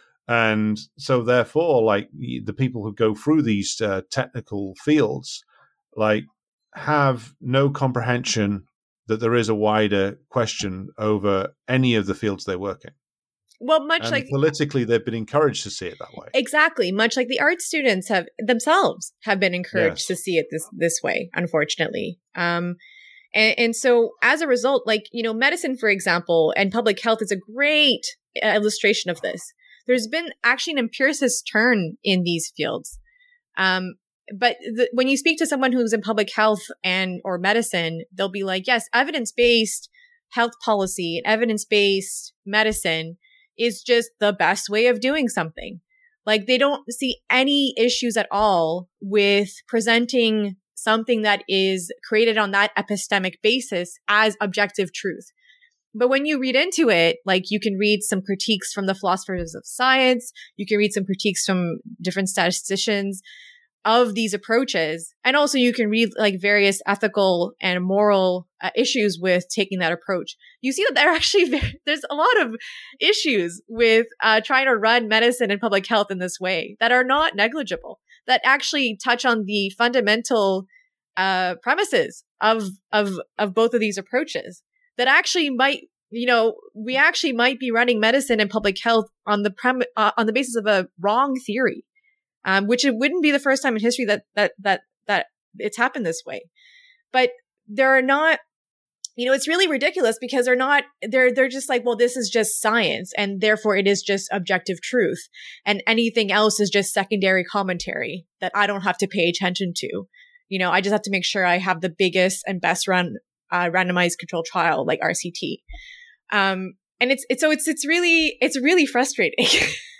And so therefore, like the people who go through these uh, technical fields, like have no comprehension that there is a wider question over any of the fields they work in. Well, much and like politically, they've been encouraged to see it that way. Exactly. Much like the art students have themselves have been encouraged Yes. to see it this, this way, unfortunately. Um, And, and so as a result, like, you know, medicine, for example, and public health is a great illustration of this. There's been actually an empiricist turn in these fields. Um, but the, when you speak to someone who's in public health and or medicine, they'll be like, yes, evidence-based health policy and evidence-based medicine is just the best way of doing something. Like they don't see any issues at all with presenting something that is created on that epistemic basis as objective truth. But when you read into it, like you can read some critiques from the philosophers of science, you can read some critiques from different statisticians of these approaches. And also you can read like various ethical and moral uh, issues with taking that approach. You see that there are actually, there's a lot of issues with uh, trying to run medicine and public health in this way that are not negligible, that actually touch on the fundamental uh, premises of, of, of both of these approaches that actually might, you know, we actually might be running medicine and public health on the prem, uh, on the basis of a wrong theory. Um, which it wouldn't be the first time in history that, that, that, that it's happened this way. But there are not, you know, it's really ridiculous because they're not, they're, they're just like, well, this is just science and therefore it is just objective truth. And anything else is just secondary commentary that I don't have to pay attention to. You know, I just have to make sure I have the biggest and best run, uh, randomized control trial like R C T. Um, and it's, it's, so it's, it's really, it's really frustrating.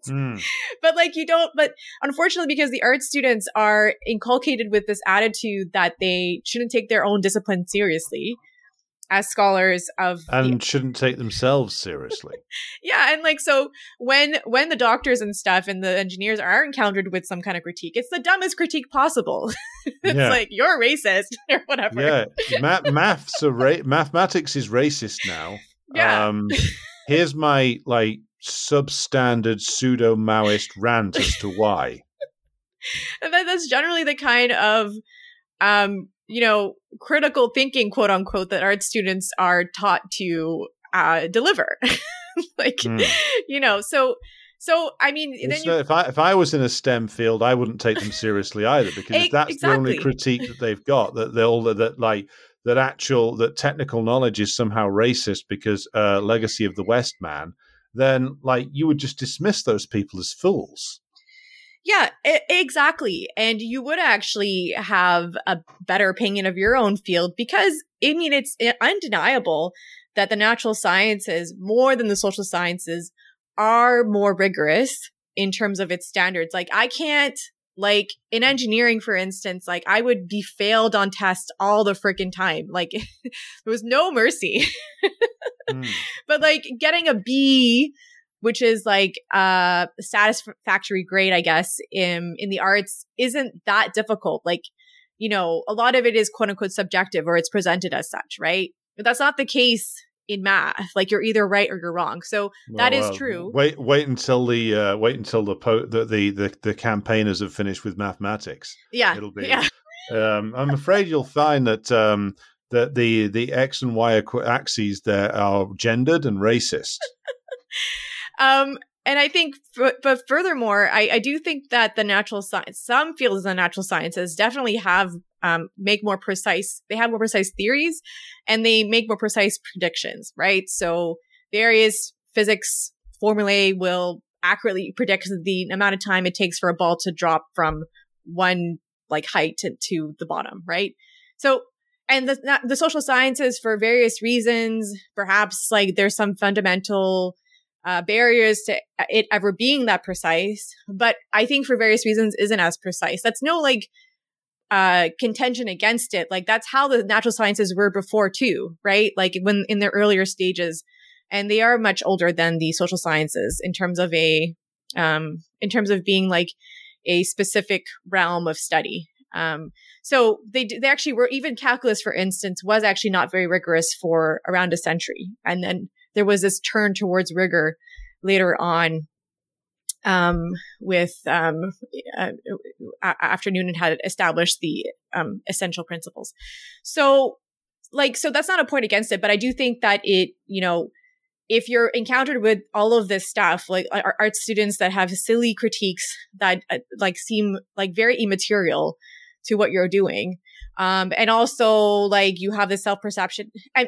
Mm. But like you don't, but unfortunately, because the art students are inculcated with this attitude that they shouldn't take their own discipline seriously as scholars of and the, shouldn't take themselves seriously. yeah. And like, so when, when the doctors and stuff and the engineers are encountered with some kind of critique, it's the dumbest critique possible. It's Yeah. like, you're racist or whatever. Yeah, Ma- maths are ra- mathematics is racist now. Yeah. Um, here's my like substandard pseudo Maoist rant as to why. And that, that's generally the kind of, um, you know, critical thinking, quote unquote, that art students are taught to uh, deliver. Like, mm. you know, so, so, I mean, then so you, if I if I was in a STEM field, I wouldn't take them seriously either, because if that's exactly. the only critique that they've got, that they'll that like that actual that technical knowledge is somehow racist because uh, legacy of the West man, then like you would just dismiss those people as fools. Yeah, I- exactly. And you would actually have a better opinion of your own field because, I mean, it's undeniable that the natural sciences, more than the social sciences, are more rigorous in terms of its standards. Like, I can't, like, in engineering, for instance, like, I would be failed on tests all the freaking time. Like, there was no mercy. mm. But, like, getting a B, which is like uh satisfactory grade, I guess, in in the arts, isn't that difficult. Like, you know, a lot of it is quote unquote subjective, or it's presented as such, right? But that's not the case in math. Like, you're either right or you're wrong. So well, that is uh, true. Wait, wait until the uh, wait until the, po- the the the the campaigners have finished with mathematics. Yeah, it'll be. Yeah. um, I'm afraid you'll find that um, that the the X and Y axes there are gendered and racist. Um, and I think, f- but furthermore, I, I do think that the natural science, some fields of the natural sciences definitely have, um, make more precise, they have more precise theories and they make more precise predictions, right? So various physics formulae will accurately predict the amount of time it takes for a ball to drop from one like height to, to the bottom, right? So, and the, the social sciences, for various reasons, perhaps like there's some fundamental Uh, barriers to it ever being that precise, but I think for various reasons isn't as precise. That's no like uh contention against it. Like, that's how the natural sciences were before too, right? Like when in their earlier stages, and they are much older than the social sciences in terms of a um in terms of being like a specific realm of study. Um, so they they actually were, even calculus, for instance, was actually not very rigorous for around a century, and then there was this turn towards rigor later on, um, with, um, uh, after Newton had established the, um, essential principles. So like, so that's not a point against it, but I do think that it, you know, if you're encountered with all of this stuff, like art students that have silly critiques that uh, like seem like very immaterial to what you're doing, Um, and also like you have this self-perception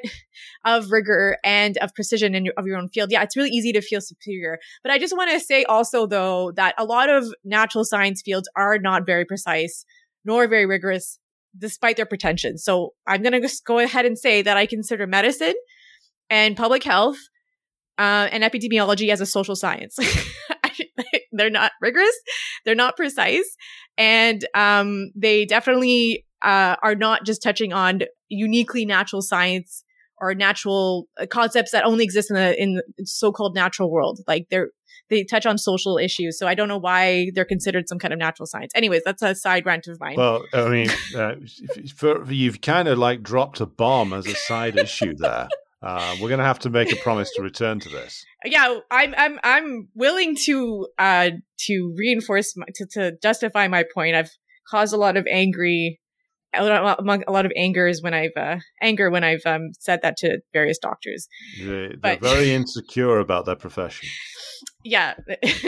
of rigor and of precision in your, of your own field. Yeah, it's really easy to feel superior. But I just want to say also, though, that a lot of natural science fields are not very precise nor very rigorous, despite their pretensions. So I'm going to just go ahead and say that I consider medicine and public health uh, and epidemiology as a social science. They're not rigorous. They're not precise. And um, they definitely Uh, are not just touching on uniquely natural science or natural uh, concepts that only exist in the in the so-called natural world. Like they're they touch on social issues. So I don't know why they're considered some kind of natural science. Anyways, that's a side rant of mine. Well, I mean, uh, for, you've kind of like dropped a bomb as a side issue there. Uh, we're going to have to make a promise to return to this. Yeah, I'm I'm I'm willing to uh to reinforce my, to to justify my point. I've caused a lot of angry. among a lot of angers when I've uh, anger when I've um, said that to various doctors. They, they're but, very insecure about their profession. Yeah,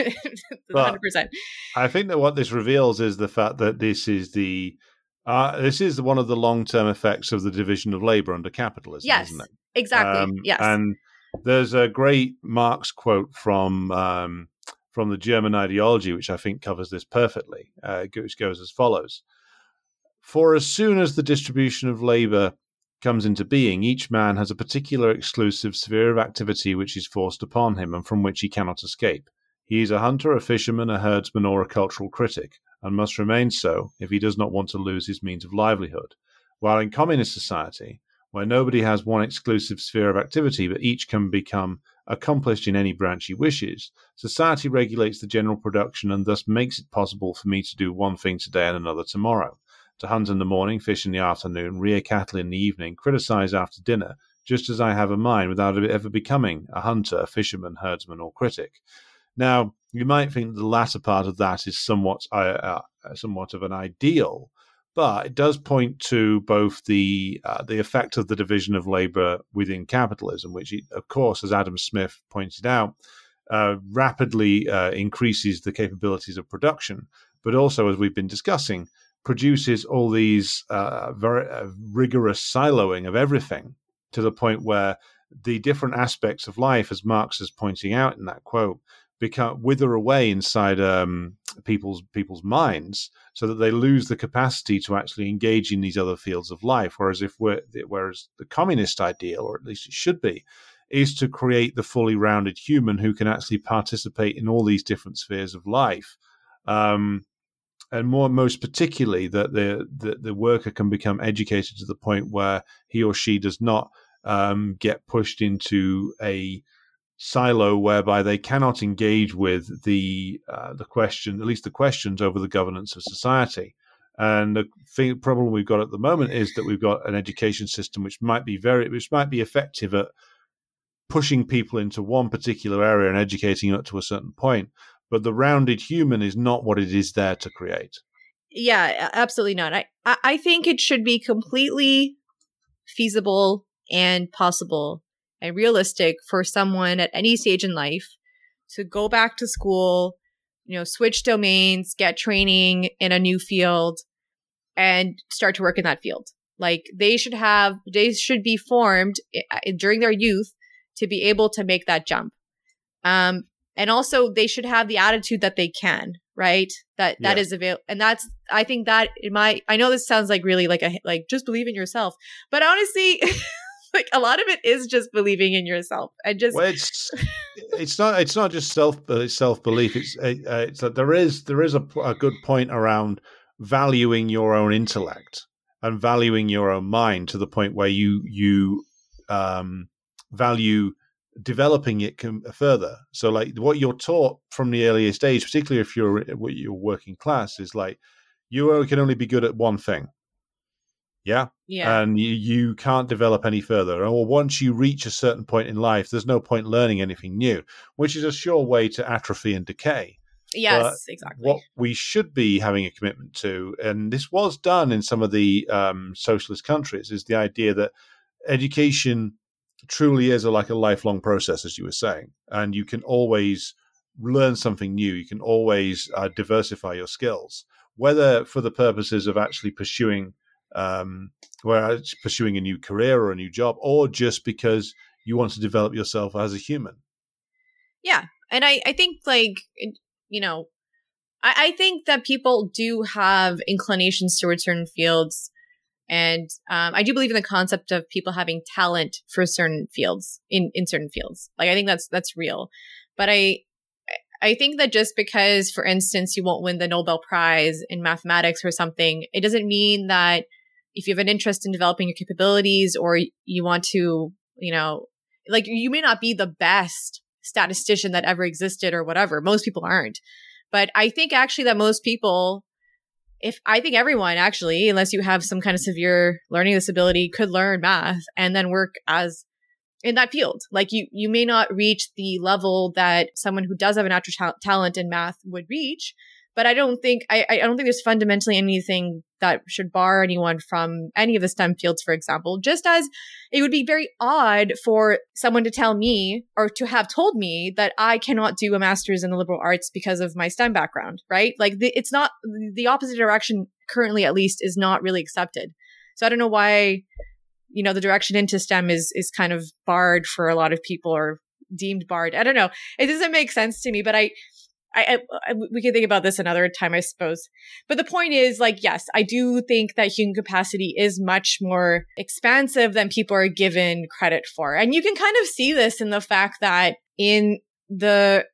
one hundred percent. I think that what this reveals is the fact that this is the uh, this is one of the long term effects of the division of labor under capitalism, yes, isn't it? Exactly. Um, yes, and there's a great Marx quote from um, from the German ideology, which I think covers this perfectly. Uh, which goes as follows. For as soon as the distribution of labor comes into being, each man has a particular exclusive sphere of activity which is forced upon him and from which he cannot escape. He is a hunter, a fisherman, a herdsman, or a cultural critic, and must remain so if he does not want to lose his means of livelihood. While in communist society, where nobody has one exclusive sphere of activity, but each can become accomplished in any branch he wishes, society regulates the general production and thus makes it possible for me to do one thing today and another tomorrow. To hunt in the morning, fish in the afternoon, rear cattle in the evening, criticize after dinner, just as I have a mind, without ever becoming a hunter, a fisherman, herdsman, or critic. Now, you might think the latter part of that is somewhat, uh, uh, somewhat of an ideal, but it does point to both the uh, the effect of the division of labor within capitalism, which, of course, as Adam Smith pointed out, uh, rapidly uh, increases the capabilities of production, but also, as we've been discussing, produces all these uh, very uh, rigorous siloing of everything to the point where the different aspects of life, as Marx is pointing out in that quote, become wither away inside um, people's people's minds, so that they lose the capacity to actually engage in these other fields of life. Whereas if we're, whereas the communist ideal, or at least it should be, is to create the fully rounded human who can actually participate in all these different spheres of life, um, and more most particularly that the, the the worker can become educated to the point where he or she does not um, get pushed into a silo whereby they cannot engage with the uh, the question, at least the questions over the governance of society. And the thing, problem we've got at the moment is that we've got an education system which might be very, which might be effective at pushing people into one particular area and educating up to a certain point, but the rounded human is not what it is there to create. Yeah, absolutely not. I I think it should be completely feasible and possible and realistic for someone at any stage in life to go back to school, you know, switch domains, get training in a new field, and start to work in that field. Like they should have, they should be formed during their youth to be able to make that jump. Um, and also they should have the attitude that they can, right? That, that yeah. is available. And that's, I think that in my, I know this sounds like really like a, like just believe in yourself, but honestly, like a lot of it is just believing in yourself and just. Well, it's it's not it's not just self self belief. It's uh, it's that there is there is a, a good point around valuing your own intellect and valuing your own mind to the point where you you um, value developing it further. So, like what you're taught from the earliest age, particularly if you're you're working class, is like you can only be good at one thing. Yeah. Yeah. And you, you can't develop any further. Or once you reach a certain point in life, there's no point learning anything new, which is a sure way to atrophy and decay. Yes, but exactly. What we should be having a commitment to, and this was done in some of the um, socialist countries, is the idea that education truly is a, like a lifelong process, as you were saying. And you can always learn something new. You can always uh, diversify your skills, whether for the purposes of actually pursuing um where it's pursuing a new career or a new job, or just because you want to develop yourself as a human. Yeah. And I, I think like, you know, I, I think that people do have inclinations towards certain fields. And um, I do believe in the concept of people having talent for certain fields in, in certain fields. Like, I think that's, that's real. But I, I think that just because, for instance, you won't win the Nobel Prize in mathematics or something, it doesn't mean that if you have an interest in developing your capabilities or you want to, you know, like you may not be the best statistician that ever existed or whatever. Most people aren't. But I think actually that most people, if I think everyone actually, unless you have some kind of severe learning disability, could learn math and then work as in that field. Like you, you may not reach the level that someone who does have a natural ta- talent in math would reach, but I don't think, I, I don't think there's fundamentally anything that should bar anyone from any of the STEM fields, for example, just as it would be very odd for someone to tell me or to have told me that I cannot do a master's in the liberal arts because of my STEM background, right? Like the, it's not, the opposite direction currently at least is not really accepted. So I don't know why, you know, the direction into STEM is is kind of barred for a lot of people or deemed barred. I don't know. It doesn't make sense to me, but I, I, I, we can think about this another time, I suppose. But the point is, like, yes, I do think that human capacity is much more expansive than people are given credit for. And you can kind of see this in the fact that in the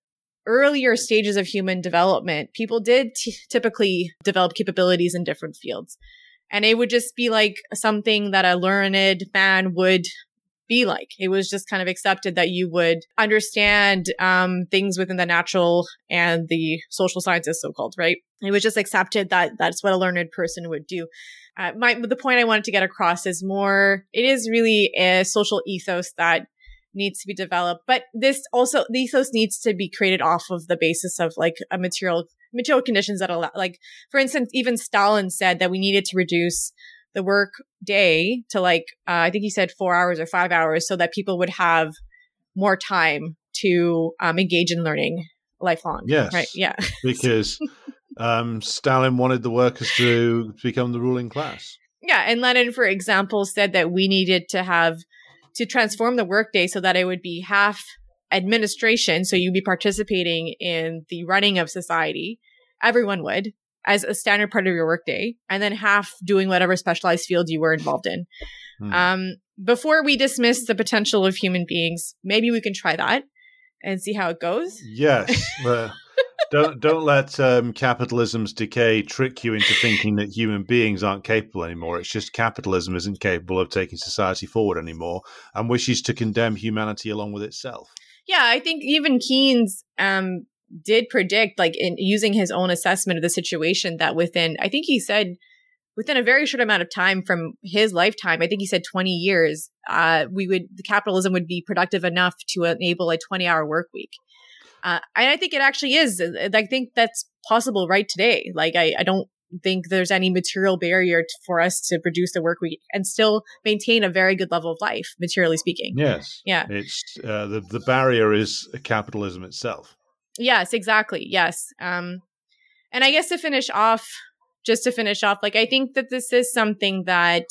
earlier stages of human development, people did t- typically develop capabilities in different fields. And it would just be like something that a learned man would be like. It was just kind of accepted that you would understand um, things within the natural and the social sciences, so-called, right? It was just accepted that that's what a learned person would do. Uh, my the point I wanted to get across is more, it is really a social ethos that needs to be developed, but this also, the ethos needs to be created off of the basis of like a material material conditions that allow, like, for instance, even Stalin said that we needed to reduce the work day to like, uh, I think he said four hours or five hours so that people would have more time to um, engage in learning lifelong. Yes. Right. Yeah. Because um, Stalin wanted the workers to become the ruling class. Yeah. And Lenin, for example, said that we needed to have to transform the workday so that it would be half administration. So you'd be participating in the running of society. Everyone would, as a standard part of your workday, and then half doing whatever specialized field you were involved in. Hmm. Um, before we dismiss the potential of human beings, maybe we can try that and see how it goes. Yes. uh, don't don't let um, capitalism's decay trick you into thinking that human beings aren't capable anymore. It's just capitalism isn't capable of taking society forward anymore and wishes to condemn humanity along with itself. Yeah, I think even Keynes um, did predict, like in using his own assessment of the situation, that within, I think he said, within a very short amount of time from his lifetime, I think he said twenty years, uh, we would, the capitalism would be productive enough to enable a twenty hour work week. Uh, and I think it actually is. I think that's possible right today. Like, I, I don't think there's any material barrier t- for us to produce the work week and still maintain a very good level of life, materially speaking. Yes. Yeah. It's uh, the, the barrier is capitalism itself. Yes, exactly. Yes. Um, and I guess to finish off, just to finish off, like, I think that this is something that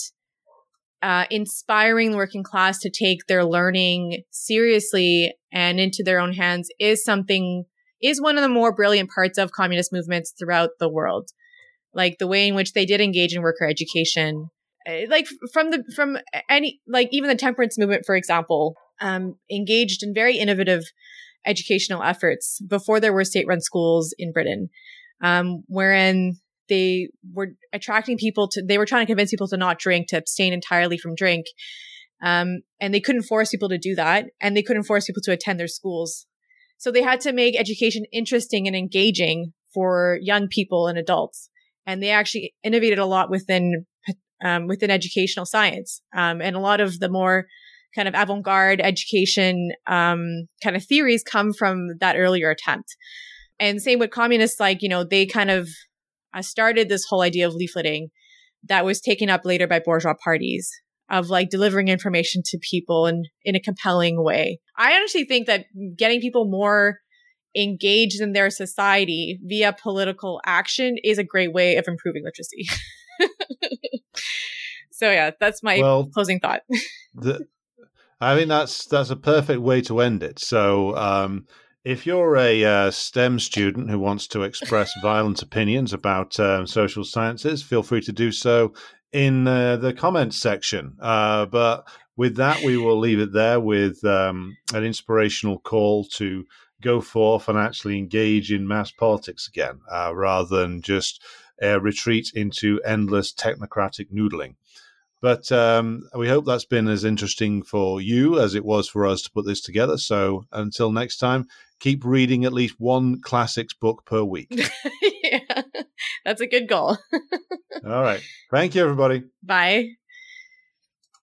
uh, inspiring the working class to take their learning seriously and into their own hands is something, is one of the more brilliant parts of communist movements throughout the world. Like the way in which they did engage in worker education, like from the, from any, like even the temperance movement, for example, um, engaged in very innovative educational efforts before there were state-run schools in Britain, um, wherein they were attracting people to, they were trying to convince people to not drink, to abstain entirely from drink. Um, and they couldn't force people to do that. And they couldn't force people to attend their schools. So they had to make education interesting and engaging for young people and adults. And they actually innovated a lot within, um, within educational science. Um, and a lot of the more kind of avant-garde education, um, kind of theories come from that earlier attempt. And same with communists, like, you know, they kind of uh, started this whole idea of leafleting that was taken up later by bourgeois parties, of like delivering information to people in, in a compelling way. I honestly think that getting people more engaged in their society via political action is a great way of improving literacy. So yeah, that's my well, closing thought. the, I think that's that's a perfect way to end it. So um, if you're a uh, STEM student who wants to express violent opinions about um, social sciences, feel free to do so in uh, the comments section. Uh, but with that, we will leave it there with um, an inspirational call to go forth and actually engage in mass politics again, uh, rather than just uh, retreat into endless technocratic noodling. But um, we hope that's been as interesting for you as it was for us to put this together. So until next time, keep reading at least one classics book per week. Yeah, that's a good goal. All right. Thank you, everybody. Bye.